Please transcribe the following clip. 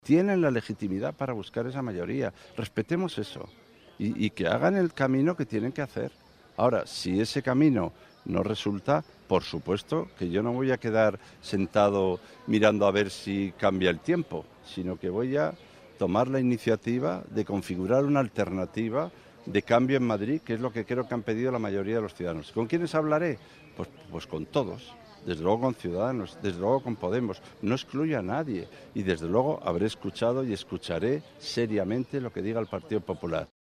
Tienen la legitimidad para buscar esa mayoría. Respetemos eso y que hagan el camino que tienen que hacer. Ahora, si ese camino no resulta, por supuesto que yo no voy a quedar sentado mirando a ver si cambia el tiempo, sino que voy a tomar la iniciativa de configurar una alternativa de cambio en Madrid, que es lo que creo que han pedido la mayoría de los ciudadanos. ¿Con quiénes hablaré? Pues con todos. Desde luego con Ciudadanos, desde luego con Podemos, no excluyo a nadie y desde luego habré escuchado y escucharé seriamente lo que diga el Partido Popular.